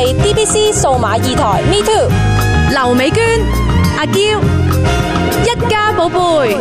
係 DBC 數碼2台 Me Too， 劉美娟、阿嬌，一家寶貝。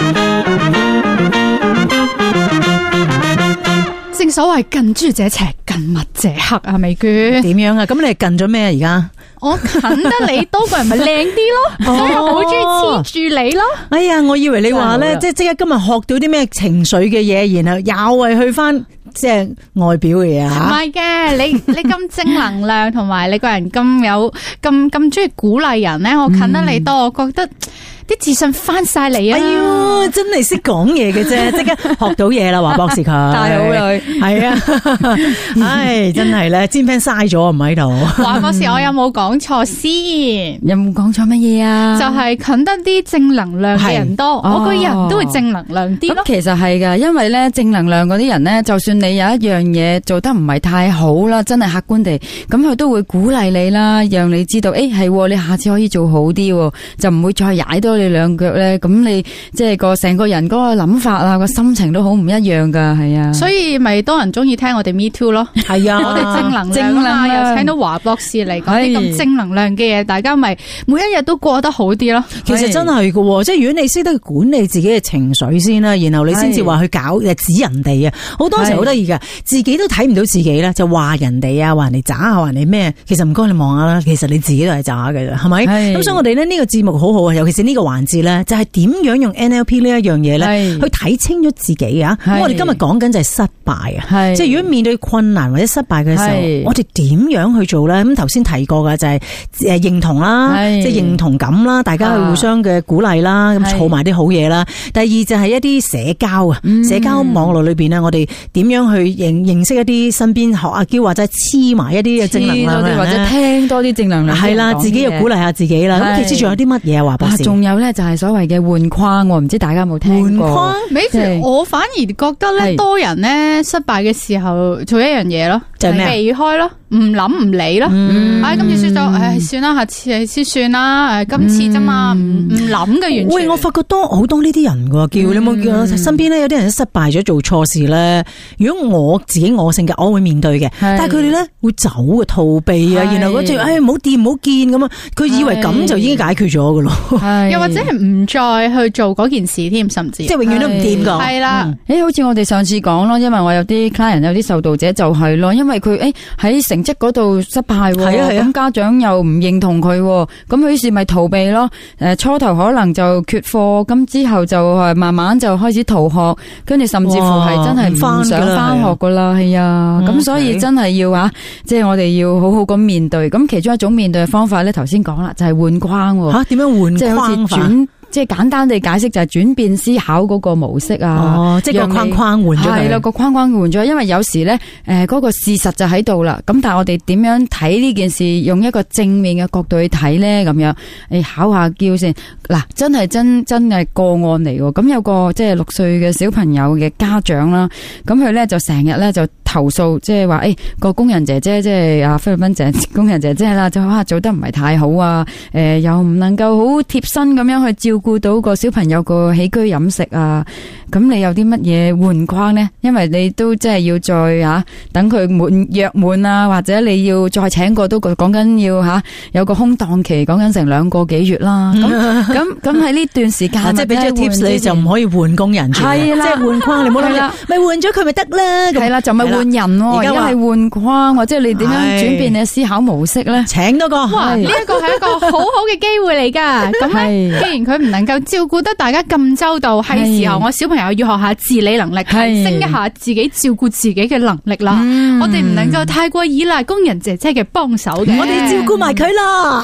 正所謂近朱者赤，近墨者黑啊，美娟。 點樣啊？咁你係近咗咩啊？而家我近得你多個人咪靚啲咯，所以我好中意黐住你咯。 哎呀，我以為你話咧，即刻今日學到啲咩情緒嘅嘢，然後又係去翻即係外表嘅嘢啊？ 唔係嘅，你咁正能量，同埋你個人咁有咁中意鼓勵人咧，我近得你多，我覺得啲自信翻晒嚟啊！ 哎喲，真係識講嘢嘅啫，即刻學到嘢啦，華博士佢大好女係啊，唉，真係咧，煎 pan 嘥咗唔喺度。 華博士，我有冇講錯先？ 有冇講錯乜嘢啊？ 就係近得啲正能量嘅人多，我個人都會正能量啲咯。 咁其實係噶，因為咧正能量嗰啲人咧，就算你有一樣嘢做得唔係太好啦，真係客觀地，咁佢都會鼓勵你啦，讓你知道，係你下次可以做好啲，就唔會再踩多你兩腳咧。咁你即係個成個人嗰個諗法啊，個心情都好唔一樣噶，係啊。 所以咪多人中意聽我哋 Me Too 咯。 係啊， 我哋正能量又請到華博士嚟講啲咁正能量嘅嘢，大家咪每一日都過得好啲咯。 其實真係噶，即係如果你識得管理自己嘅情緒先啦，然後你先至話去搞指人哋啊。好多時好得意噶，自己都睇唔到自己咧，就話人哋啊，話人哋渣啊，話人哋咩？其實唔該你望下啦，其實你自己都係渣嘅，係咪？咁所以我哋咧呢個節目好好啊，尤其是呢個環節咧，就係點樣用 NLP 呢一樣嘢咧，去睇清咗自己啊。咁我哋今日講緊就係失敗啊，即係如果面對困難或者失敗嘅時候，我哋點樣去做咧？咁頭先提過嘅就係認同啦，即係認同感啦，大家去互相嘅鼓勵啦，咁儲埋啲好嘢啦。第二就係一啲社交啊，社交網絡裏邊咧，我哋點樣去認識一啲身邊學阿嬌或者黐埋一啲嘅正能量或者聽多啲正能量， 係啦，自己又鼓勵下自己啦。咁其實仲有啲乜嘢啊？華博士， 仲有咧就係所謂嘅換框，唔知大家有冇聽過？ 換框， 我反而覺得咧，多人咧失敗嘅時候做一樣嘢咯，就係避開咯，唔諗唔理咯。今次輸咗，算啦，下次先算啦。今次啫嘛，唔諗嘅完全。 喂，我發覺好多呢啲人噶，叫你有冇叫身邊咧有啲人失敗咗做錯事咧？如果我自己我性格，我會面對嘅，但係佢哋咧會走嘅逃避啊，然後嗰隻唔好掂唔好見咁啊，佢以為咁就已經解決咗噶咯， 又或者係唔再去做嗰件事添，甚至即係永遠都唔掂噶。 係啦， 好似我哋上次講咯，因為我有啲 client 有啲受導者就係咯，因為佢喺成績嗰度失敗，咁家長又唔認同佢，咁於是咪逃避咯。初頭可能就缺課，咁之後就慢慢就開始逃學，跟住甚至乎係真係唔想翻學噶啦，係啊。咁所以真係要即係我哋要好好咁面對。咁其中一種面對嘅方法咧，頭先講啦，就係換框。 吓，點樣換框？ 即係好似即係簡單地解釋就係轉變思考嗰個模式啊， 即係個框框換咗佢。 係啦，個框框換咗，因為有時咧，嗰個事實就喺度啦。咁但係我哋點樣睇呢件事，用一個正面嘅角度去睇咧，咁樣你考下嬌先。嗱，真係真係個案嚟喎。咁有個即係6歲嘅小朋友嘅家長啦，咁佢咧就成日咧就投訴，即係話個工人姐姐，即係菲律賓工人姐姐啦，就做得唔係太好啊，又唔能夠好貼身咁樣去照顧到個小朋友個起居飲食啊。咁你有啲乜嘢換框呢？因為你都即係要再等佢約滿啊，或者你要再請個都講緊要有個空檔期，講緊成2個幾月啦。咁喺呢段時間， 即係俾咗 tips 你就唔可以換工人住， 係啦， 即係換框，你冇諗咪換咗佢咪得啦。 係啦，就咪換人，而家係換框，或者你點樣轉變你嘅思考模式咧？ 請多個， 哇！呢一個係一個好好嘅機會嚟噶。咁咧，既然佢唔能夠照顧得大家咁周到，係時候我小朋友要學下自理能力，提升一下自己照顧自己嘅能力啦。我哋唔能夠太過依賴工人姐姐嘅幫手嘅， 我哋照顧埋佢啦。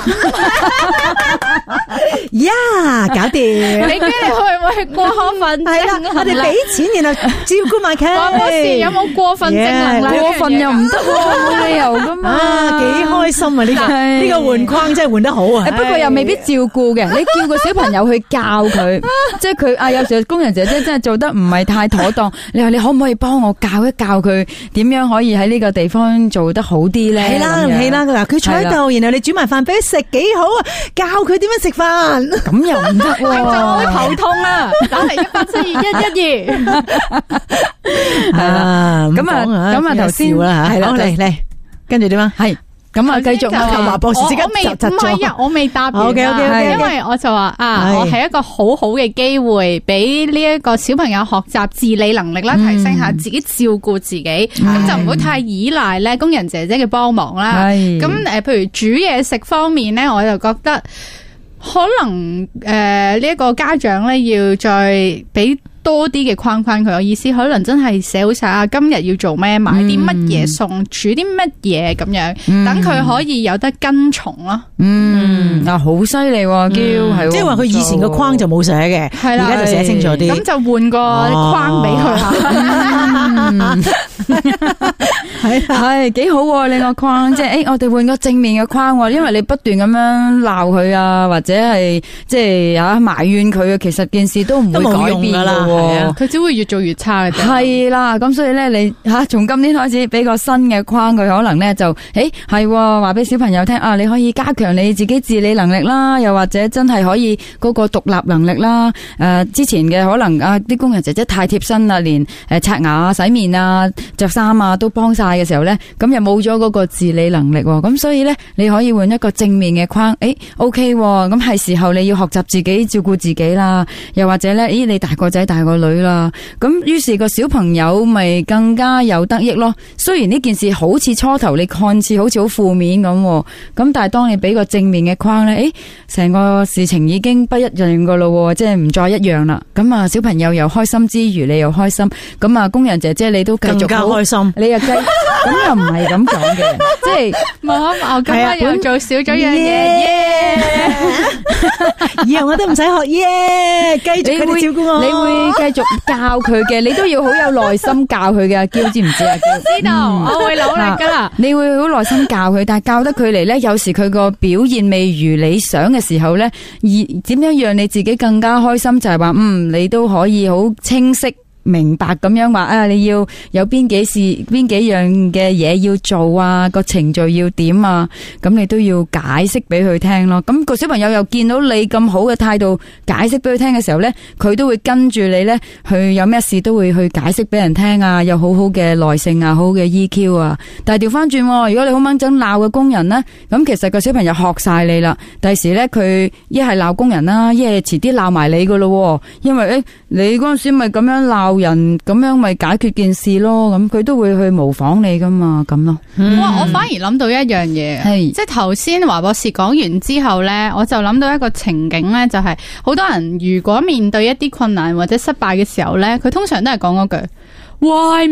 呀，搞掂！ 你驚你會唔會過分？ 係啦，我哋俾錢然後照顧埋佢。 華博士有冇過分正能量？ 過分又唔得，冇理由噶嘛。 幾開心啊！呢個換框真係換得好啊！ 不過又未必照顧嘅，你叫個小朋友去教佢，即係佢有時工人姐姐真係做得唔係太妥當，你話你可唔可以幫我教一教佢點樣可以喺呢個地方做得好啲咧？ 係啦，嗱，佢坐喺度，然後你煮埋飯俾佢食，幾好啊！教佢點樣食飯， 咁又唔得喎， 我頭痛啊！打嚟1872112。 係啦， 咁啊頭先係啦，嚟，跟住點啊？ 係。 咁啊，繼續華博士即刻唔係啊，我未答完。 OK， 因為我就話我係一個好好嘅機會，俾呢一個小朋友學習自理能力啦，提升下自己照顧自己，咁就唔好太依賴咧工人姐姐嘅幫忙啦。咁譬如煮嘢食方面咧，我就覺得可能呢一個家長咧要再俾多啲嘅框框佢，我意思可能真係寫好晒今日要做咩，買啲乜嘢餸，煮啲乜嘢咁樣，等佢可以有得跟從咯。 好犀利喎，係即係話佢以前個框就冇寫嘅，而家就寫清楚啲， 咁就換個框俾佢。 係幾好喎，你個框即係我哋換個正面嘅框，因為你不斷咁樣鬧佢啊，或者係即係埋怨佢，其實件事都唔會改變噶啦。 佢只會越做越差嘅啫。 係啦，咁所以咧，你從今年開始俾個新嘅框佢，可能咧就係話俾小朋友聽啊，你可以加強你自己自理能力啦，又或者真係可以嗰個獨立能力啦。之前嘅可能啲工人姐姐太貼身啦，連刷牙、洗面啊、着衫啊都幫晒嘅時候咧，咁又冇咗嗰個自理能力。咁所以咧，你可以換一個正面嘅框，OK，咁係時候你要學習自己照顧自己啦，又或者咧，你大個仔大個女啦，咁於是個小朋友咪更加有得益咯。雖然呢件事好似初頭你看似好似好負面咁，但係當你俾個正面嘅框咧，成個事情已經不一樣噶咯，即係唔再一樣啦。咁啊，小朋友又開心之餘，你又開心，咁啊，工人姐姐你都繼續更加開心， 你又咁又唔係咁講嘅，即係我今日又做少咗樣嘢， 以後我都唔使學繼續佢哋照顧我， 你會繼續教佢嘅，你都要好有耐心教佢嘅，知唔知啊？ 知道，我會努力噶啦。 你會好耐心教佢，但係教得佢嚟咧，有時佢個表現未如理想嘅時候咧，而點樣讓你自己更加開心？就係話，你都可以好清晰明白咁樣話你要有邊幾樣嘅嘢要做啊，個程序要點啊，咁你都要解釋俾佢聽咯。咁個小朋友又見到你咁好嘅態度解釋俾佢聽嘅時候咧，佢都會跟住你咧去有咩事都會去解釋俾人聽啊，有好好嘅耐性啊，好好嘅 EQ 啊。但係調翻轉，如果你好掹憎鬧嘅工人咧，咁其實個小朋友學晒你啦，第時咧佢一係鬧工人啦，一係遲啲鬧埋你噶咯，因為你嗰陣時咪咁樣鬧人，咁樣咪解決件事咯，咁佢都會去模仿你噶嘛，咁咯。 哇！我反而諗到一樣嘢，即係頭先華博士講完之後咧，我就諗到一個情景咧，就係好多人如果面對一啲困難或者失敗嘅時候咧，佢通常都係講嗰句 Why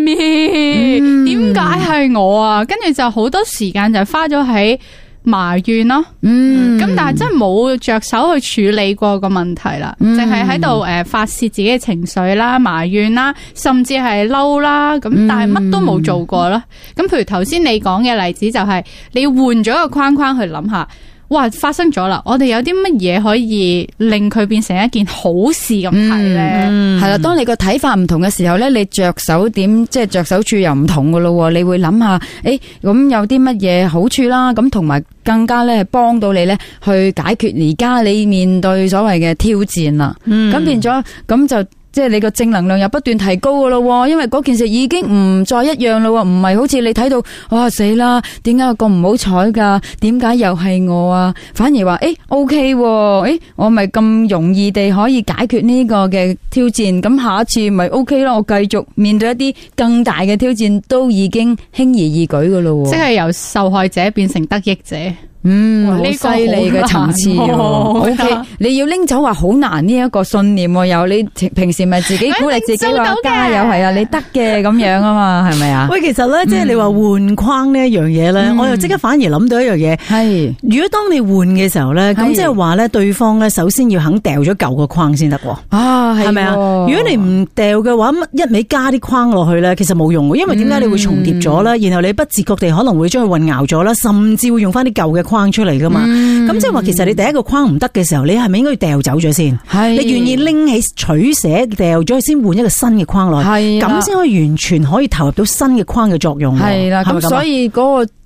me？點解係我啊？跟住就好多時間就花咗喺埋怨咯，咁但係真係冇着手去處理過個問題啦，淨係喺度發洩自己嘅情緒啦、埋怨啦，甚至係嬲啦，咁但係乜都冇做過啦。咁譬如頭先你講嘅例子就係你要換咗一個框框去諗下，哇！發生咗啦，我哋有啲乜嘢可以令佢變成一件好事咁睇咧？ 係啦，當你個睇法唔同嘅時候咧，你着手點，即係着手處又唔同噶咯。你會諗下，咁有啲乜嘢好處啦？咁同埋更加咧係幫到你咧去解決而家你面對所謂嘅挑戰啦。咁變咗咁就。即係你個正能量又不斷提高噶咯，因為嗰件事已經唔再一樣咯，唔係好似你睇到哇死啦，點解咁唔好彩噶？點解又係我啊？反而話OK，我咪咁容易地可以解決呢個嘅挑戰，咁下一次咪 OK 咯，我繼續面對一啲更大嘅挑戰，都已經輕而易舉噶咯。 即係由受害者變成得益者。 好犀利嘅層次，OK，你要拎走話好難呢一個信念，有你平時咪自己鼓勵自己話加油，係啊，你得嘅咁樣啊嘛，係咪啊？ 喂，其實咧，即係你話換框呢一樣嘢咧，我又即刻反而諗到一樣嘢，係如果當你換嘅時候咧，咁即係話咧，對方咧首先要肯掉咗舊個框先得喎。係咪啊？如果你唔掉嘅話，一味加啲框落去咧，其實冇用嘅，因為點解你會重疊咗啦？然後你不自覺地可能會將佢混淆咗啦，甚至會用翻啲舊嘅框出嚟噶嘛，咁即係話其實你第一個框唔得嘅時候，你係咪應該要掉走咗先？你願意拎起取捨掉咗先換一個新嘅框落去，咁先可以完全可以投入到新嘅框嘅作用。係啦， 咁所以嗰個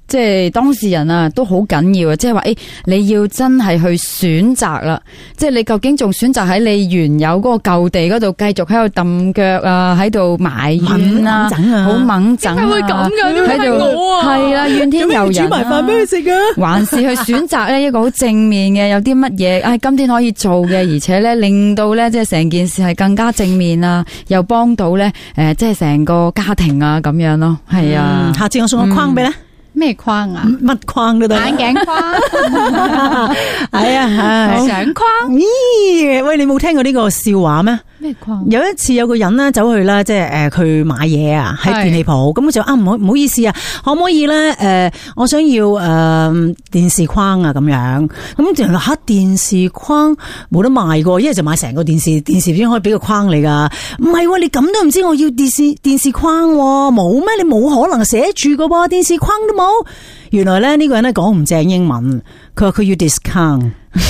即係當事人啊，都好緊要啊！即係話你要真係去選擇啦，即係你究竟仲選擇喺你原有嗰個舊地嗰度繼續喺度揼腳啊，喺度埋怨啊，好掹整啊， 點解會咁嘅？ 喺度係啦，怨天尤人， 煮埋飯俾佢食啊！ 還是去選擇咧一個好正面嘅，有啲乜嘢今天可以做嘅，而且咧令到咧即係成件事係更加正面啊，又幫到咧即係成個家庭啊咁樣咯，係啊！ 下次我送個框俾你。 咩框啊？ 乜框都得， 眼鏡框， 係啊， 相框。 咦，喂，你冇聽過呢個笑話咩？ 咩框？ 有一次有個人咧走去啦，即係佢買嘢啊，喺電器鋪，咁佢就唔好意思啊，可唔可以咧我想要電視框啊咁樣，咁就話電視框冇得賣噶，一係就買成個電視邊可以俾個框你噶，唔係你咁都唔知我要電視框冇咩？你冇可能寫住噶噃，電視框都冇。原來咧呢個人咧講唔正英文，佢話佢要 discount。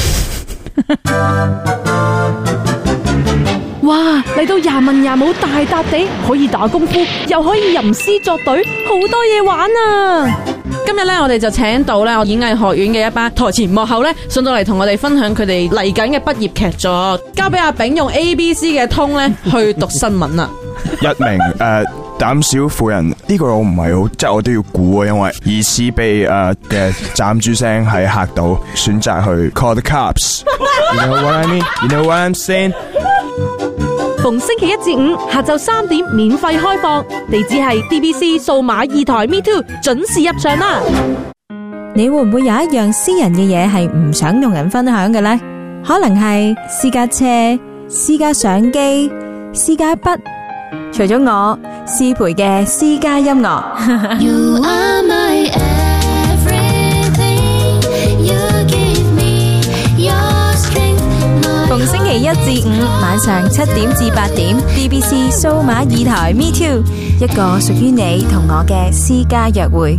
哇！嚟到廿文廿武大笪地，可以打功夫，又可以吟詩作對，好多嘢玩啊！今日咧，我哋就請到咧我演藝學院嘅一班台前幕後咧，上到嚟同我哋分享佢哋嚟緊嘅畢業劇作。交俾阿炳用 ABC 嘅通咧去讀新聞啦。 一名膽小婦人，呢個我唔係好，即係我都要估啊，因為疑似被嘅斬豬聲係嚇到，選擇去 call the cops。You know what I mean? You know what I'm saying? 逢星期一至五下晝3點免費開放，地址係 DBC 數碼2台 Me Too， 準時入場啦！ 你會唔會有一樣私人嘅嘢係唔想同人分享嘅呢？可能係私家車、私家相機、私家筆，除咗我，思培嘅私家音樂。 You are my everything. You give me your strength. 逢星期一至五晚上7點至8點 ，DBC 數碼2台 Me Too， 一個屬於你同我嘅私家約會。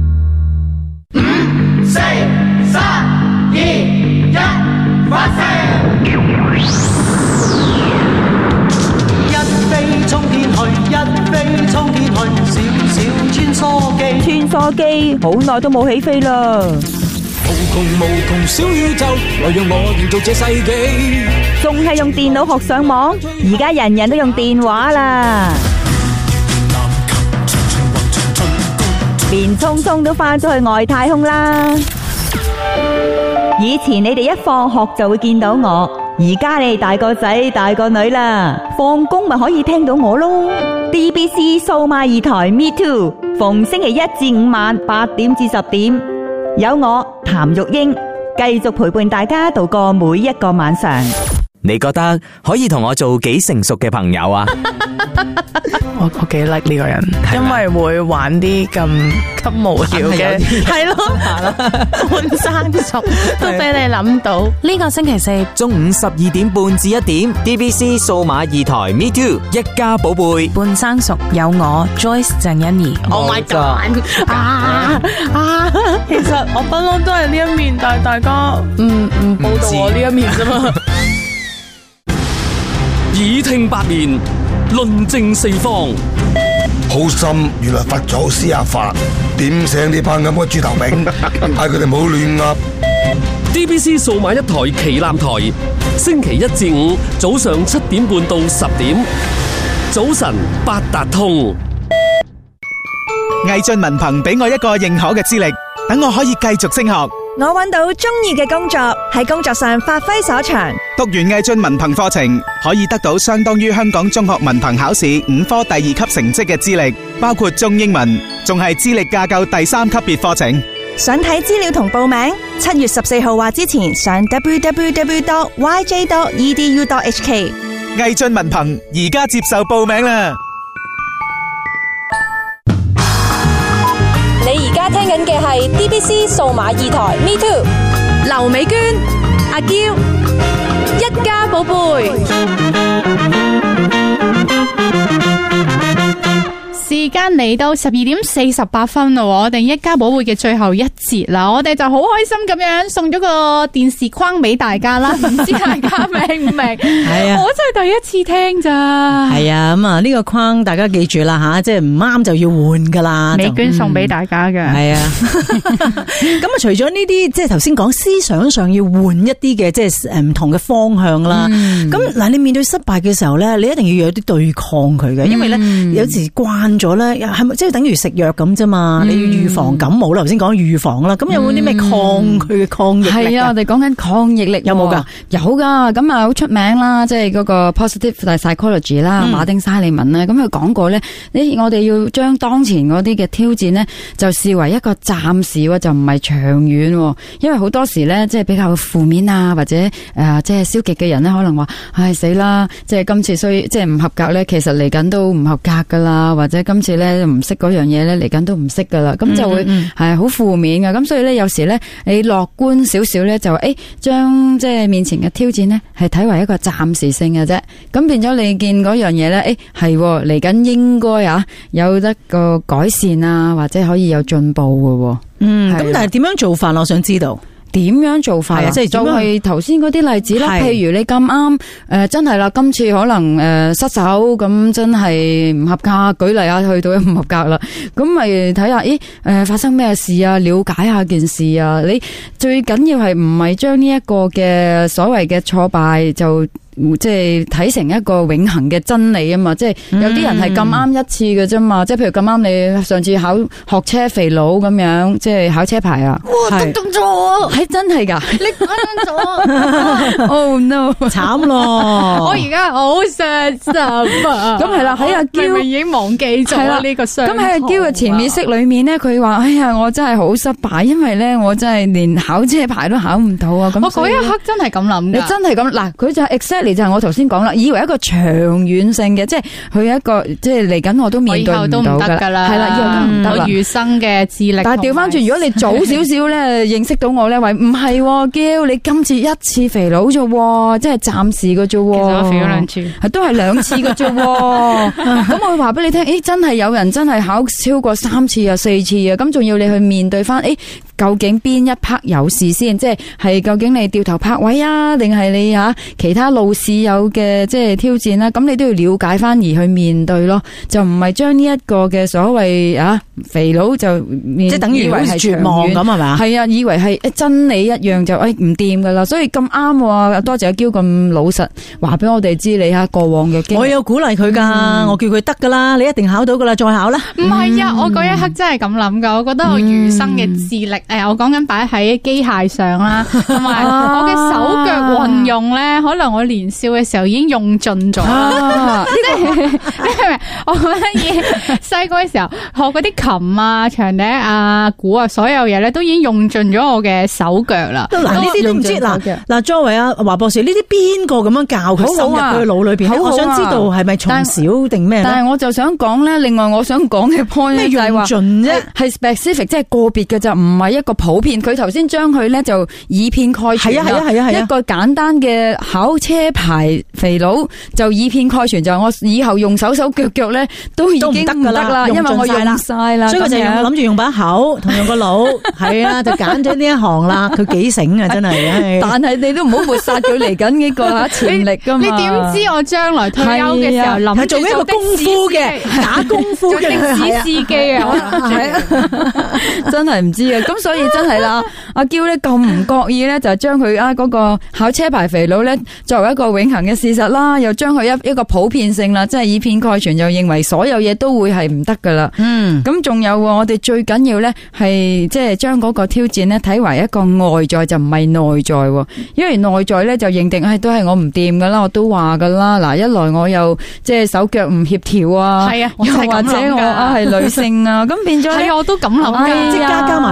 5、4、3、2、1，發射！一飛沖天去，一飛沖天去，小小穿梭機， 穿梭機好耐都冇起飛啦。 無窮無窮小宇宙，來讓我營造這世紀。 仲係用電腦學上網，而家人人都用電話啦。連聰聰都翻咗去外太空啦。以前你哋一放學就會見到我，而家你哋大個仔大個女啦，放工咪可以聽到我咯。DBC 數碼2台 Me Too， 逢星期一至五晚8點至10點，有我譚玉英繼續陪伴大家度過每一個晚上。 你覺得可以同我做幾成熟嘅朋友啊？ 我幾 like 呢個人，因為會玩啲咁無聊嘅，係咯，半生熟都俾你諗到。 呢個星期四中午12點半至1點 ，DBC 數碼2台 Me Too 一家寶貝半生熟有我 Joyce 鄭欣宜。 Oh my god！ 其實我不嬲都係呢一面，但係大家唔報道我呢一面啫嘛。 耳聽八面，論證四方。 好心原來佛祖施下法，點醒呢班咁嘅豬頭炳，嗌佢哋唔好亂噏。 DBC 數碼1台旗艦台，星期一至五早上7點半到10點，早晨八達通。 毅進文憑俾我一個認可嘅資歷，等我可以繼續升學。 我揾到中意嘅工作，喺工作上發揮所長。 讀完毅進文憑課程，可以得到相當於香港中學文憑考試5科第2級成績嘅資歷，包括中英文，仲係資歷架構第3級別課程。 想睇資料同報名，7月14號或之前上 www.yj.edu.hk。 毅進文憑而家接受報名啦！ 你而家聽緊嘅係 DBC 數碼2台 Me Too， 劉美娟、阿嬌，一家寶貝。 時間嚟到12:48咯，我哋一家寶貝嘅最後一節啦，我哋就好開心咁樣送咗個電視框俾大家啦，唔知大家明唔明？係啊，我真係第一次聽咋。 係啊，咁啊呢個框大家記住啦吓，即係唔啱就要換噶啦。 美娟送俾大家嘅。 係啊，咁啊除咗呢啲，即係頭先講思想上要換一啲嘅，即係唔同嘅方向啦。咁嗱，你面對失敗嘅時候咧，你一定要有啲對抗佢嘅，因為咧有時慣咗咧，係咪即係等於食藥咁啫嘛？你要預防感冒啦，頭先講預防啦，咁有冇啲咩抗佢嘅抗疫力？ 係啊，我哋講緊抗疫力有冇噶？ 有噶，咁啊好出名啦，即係嗰個 positive psychology 啦，馬丁沙利文咧，咁佢講過咧，我哋要將當前嗰啲嘅挑戰咧，就視為一個暫時喎，就唔係長遠，因為好多時咧，即係比較負面啊，或者即係消極嘅人咧，可能話唉死啦，即係今次即係唔合格咧，其實嚟緊都唔合格噶啦，或者今次咧唔識嗰樣嘢咧，嚟緊都唔識噶啦，咁就會係好負面嘅。咁所以咧，有時咧你樂觀少少咧，就將即係面前嘅挑戰咧，係睇為一個暫時性嘅啫。咁變咗你見嗰樣嘢咧，係嚟緊應該有得個改善啊，或者可以有進步嘅。 咁但係點樣做法？我想知道。 點樣做法啊？即係就係頭先嗰啲例子啦。譬如你咁啱真係啦，今次可能失手咁，真係唔合格。舉例啊，去到唔合格啦，咁咪睇下，發生咩事啊？了解下件事啊。你最緊要係唔係將呢一個嘅所謂嘅挫敗就即係睇成一個永恆嘅真理啊嘛，即係有啲人係咁啱一次嘅啫嘛，即係譬如咁啱你上次學車肥佬咁樣，即係考車牌啊， 哇，得咗， 係真係噶， 你講咗 ，Oh no， 慘咯， 我而家好傷心啊， 咁係啦，喺阿嬌已經忘記咗呢個傷， 咁喺阿嬌嘅潛意識裏面咧，佢話哎呀，我真係好失敗，因為咧我真係連考車牌都考唔到啊，咁我嗰一刻真係咁諗， 你真係咁嗱，佢就 exactly。就係我頭先講啦，以為一個長遠性嘅，即係佢一個即係嚟緊我都面對唔到噶啦，係啦，以後都唔得啦。 我餘生嘅智力， 但係調翻轉，如果你早少少咧認識到我咧，話唔係，嬌你今次一次肥佬啫，即係暫時嘅啫。其實我肥咗2次， 係都係2次嘅啫。咁我會話俾你聽，真係有人真係考超過3次啊、4次啊，咁仲要你去面對翻，究竟邊一 part 有事先？即係究竟你掉頭拍位啊，定係你其他路試有嘅即係挑戰啦？咁你都要了解翻而去面對咯，就唔係將呢一個嘅所謂肥佬就即係等於係絕望咁係嘛？ 係啊，以為係真理一樣就唔掂噶啦。所以咁啱喎，多謝阿嬌咁老實話俾我哋知你過往嘅經歷。 我有鼓勵佢噶，我叫佢得噶啦，你一定考到噶啦，再考啦。 唔係啊，我嗰一刻真係咁諗噶，我覺得我餘生嘅智力。我講緊擺喺機械上啦，同埋我嘅手腳運用咧，可能我年少嘅時候已經用盡咗。你明唔明？我覺得細個嘅時候學嗰啲琴啊、長笛啊、鼓啊，所有嘢咧都已經用盡咗我嘅手腳啦。 嗱，呢啲都唔知嗱，作為阿華博士，呢啲邊個咁樣教佢深入佢腦裏邊？我想知道係咪從小定咩？ 但係我就想講咧，另外我想講嘅 point 就係話係 specific， 即係個別嘅就唔係一個普遍。佢頭先將佢咧就以偏概全，係啊，一個簡單嘅考車牌肥佬就以偏概全，就我以後用手腳咧都已經唔得啦，因為我用晒啦， 所以佢就諗住用把口同用個腦，係啊，就揀咗呢一行啦。佢幾醒啊，真係！ 但係你都唔好抹殺佢嚟緊呢個潛力噶嘛。 你點知我將來退休嘅時候諗住做一個功夫嘅打功夫嘅的士司機啊？ 係啊，真係唔知啊。咁所以真係啦，阿嬌咧咁唔覺意咧，就將佢嗰個考車牌肥佬咧作為一個永恆嘅事實啦，又將佢一個普遍性啦，即係以偏概全，就認為所有嘢都會係唔得噶啦。咁仲有我哋最緊要咧係即係將嗰個挑戰咧睇為一個外在，就唔係內在。因為內在咧就認定都係我唔掂噶啦，我都話噶啦。嗱，一來我又即係手腳唔協調啊， 係啊， 又或者我係女性啊，咁變咗係我都咁諗， 即係加埋啊。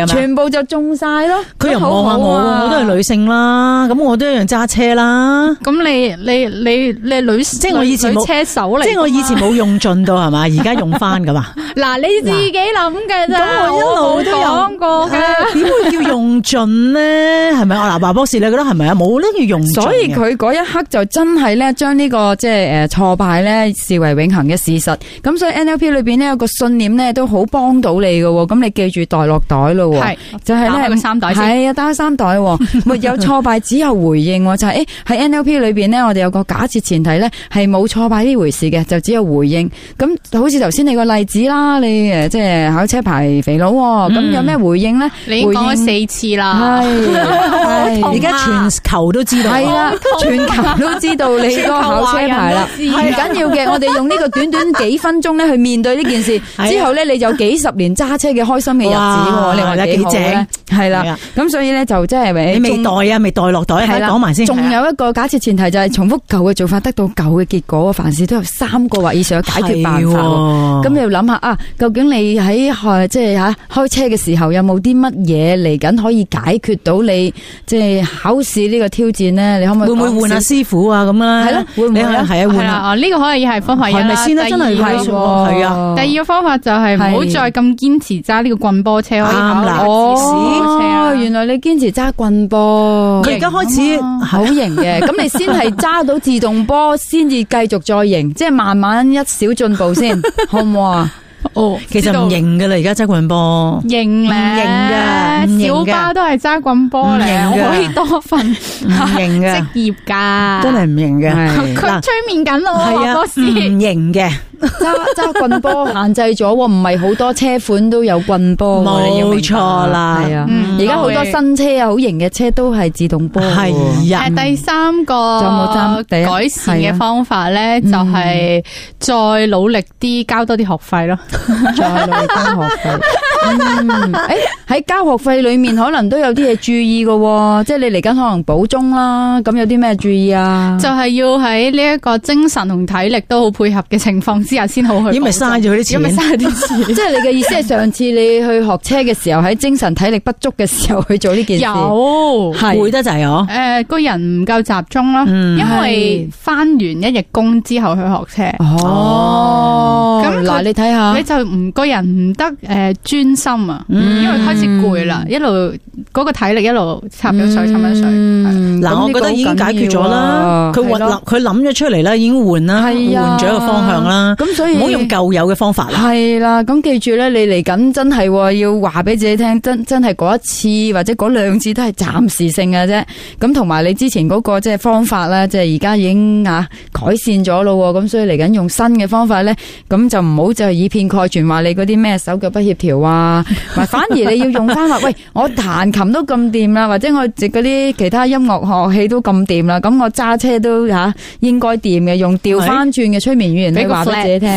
全部就中晒咯。 佢又望下我都係女性啦，咁我都一樣揸車啦。 咁你女， 即係我以前冇女車手嚟， 即係我以前冇用盡到係嘛，而家用翻噶嘛。 嗱，你自己諗嘅啫， 咁我一路都有講過嘅， 點會叫用盡咧？係咪啊？嗱，華博士，你覺得係咪啊？冇得叫用盡嘅。 所以佢嗰一刻就真係咧，將呢個即係挫敗咧視為永恆嘅事實。咁所以 NLP 裏邊呢，有個信念咧都好幫到你嘅。咁你記住袋落袋咯，係就係咧打開個衫袋先， 係啊，打開衫袋，沒有挫敗，只有回應。就係喺 NLP 裏邊呢，我哋有個假設前提咧係冇挫敗呢回事嘅，就只有回應。咁好似頭先你個例子啦，你即係考車牌肥佬，咁有咩回應咧？ 你講咗4次啦， 係而家全球都知道， 係啦，全球都知道你個考車牌啦，唔緊要嘅。我哋用呢個短短幾分鐘咧去面對呢件事，之後咧你就幾十年揸車嘅開心嘅日子，你話幾好咧？係啦，咁所以咧就即係你未袋啊，未袋落袋，係講埋先。 仲有一個假設前提就係重複舊嘅做法，得到舊嘅結果。凡事都有3個或以上嘅解決辦法。咁你要諗下啊，究竟你喺即係開車嘅時候有冇啲乜嘢嚟緊可以解決到你即係考試呢個挑戰咧？你可唔可以會唔會換下師傅啊？咁啊， 係咯，會唔會啊？ 係啊，換啊。 呢個可以係方法一啦。 係咪先啦？真係係啊。 第二個方法就係唔好再咁堅持揸呢個棍波車，可以考啦。 哦，原來你堅持揸棍波， 佢而家開始好型嘅。咁你先係揸到自動波，先至繼續再型，即係慢慢一小進步先，好唔好啊？ 其實唔型噶啦，而家揸棍波型咧，小巴都係揸棍波咧，我可以多份唔型嘅職業噶， 真係唔型嘅。 佢催眠緊我， 係啊，唔型嘅。 揸棍波限制咗，唔係好多車款都有棍波。 冇錯啦， 係啊，而家好多新車啊，好型嘅車都係自動波。 係啊， 第三個改善嘅方法咧，就係再努力啲交多啲學費咯。 再努力交學費。喺交學費裏面可能都有啲嘢注意嘅，即係你嚟緊可能補鐘啦，咁有啲咩注意啊？ 就係要喺呢一個精神同體力都好配合嘅情況之下先好去。 因為嘥咗啲錢， 嘥啲錢。 即係你嘅意思係上次你去學車嘅時候，喺精神體力不足嘅時候去做呢件事， 有攰得滯哦。 個人唔夠集中咯，因為翻完一日工之後去學車。 哦，咁嗱，你睇下， 你就唔個人唔得專心啊，因為開始攰啦，一路嗰個體力一路插咗水，插咗水。 嗱，我覺得已經解決咗啦。佢諗咗出嚟啦，已經換啦，換咗一個方向啦。 咁所以唔好用舊有嘅方法啦。 係啦，咁記住咧，你嚟緊真係要話俾自己聽，真係嗰一次或者嗰2次都係暫時性嘅啫。咁同埋你之前嗰個即係方法咧，即係而家已經改善咗咯。咁所以嚟緊用新嘅方法咧，咁就唔好就以偏概全話你嗰啲咩手腳不協調啊，反而你要用翻話，喂，我彈琴都咁掂啦，或者我直嗰啲其他音樂樂器都咁掂啦，咁我揸車都應該掂嘅，用調翻轉嘅催眠語言你話俾自己聽。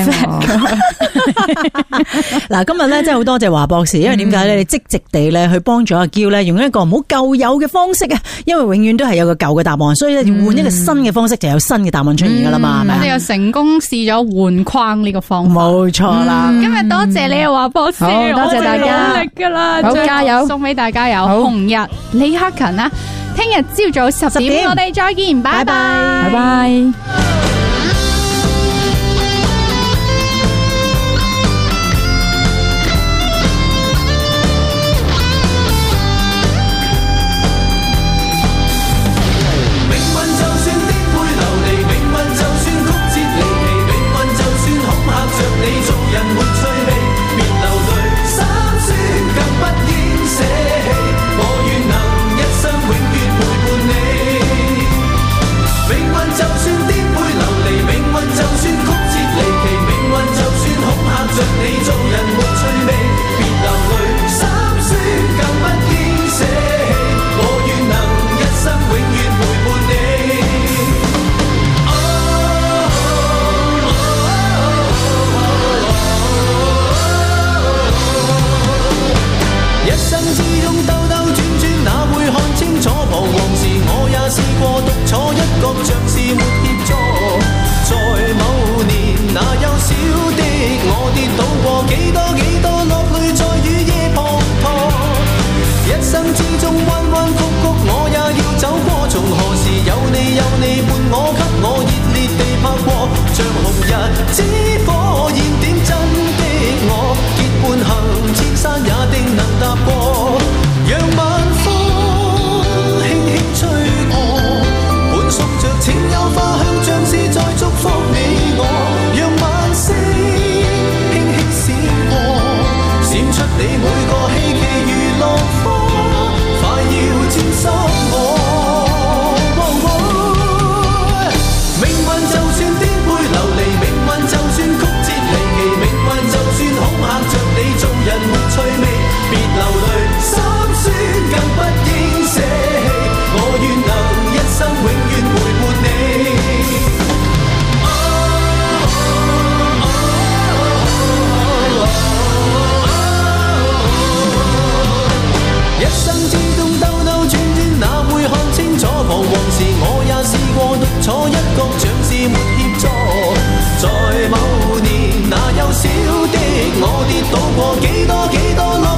嗱，今日咧真係好多謝華博士，因為點解咧？你積極地咧去幫助阿嬌咧，用一個唔好舊有嘅方式啊，因為永遠都係有個舊嘅答案，所以咧要換一個新嘅方式，就有新嘅答案出現噶啦嘛，係咪？ 我哋又成功試咗換框呢個方法， 冇錯啦。 今日多謝你啊，華博士， 好多謝大家， 努力噶啦， 好加油， 送俾大家有紅日李克勤啊！聽日朝早10點，我哋再見，拜拜， 拜拜。 幾多落淚在雨夜滂沱， 個希冀如落花，快要沾濕我。命運就算顛沛流離，命運就算曲折離奇，命運就算恐嚇着你，做人沒趣味，別流淚，心酸更不應捨棄，我願能一生永遠陪伴你。一生之中兜兜轉轉，哪會看清楚？彷徨時我也試過獨坐一角，像是沒協助。在某年那幼小的我，跌倒過幾多幾多。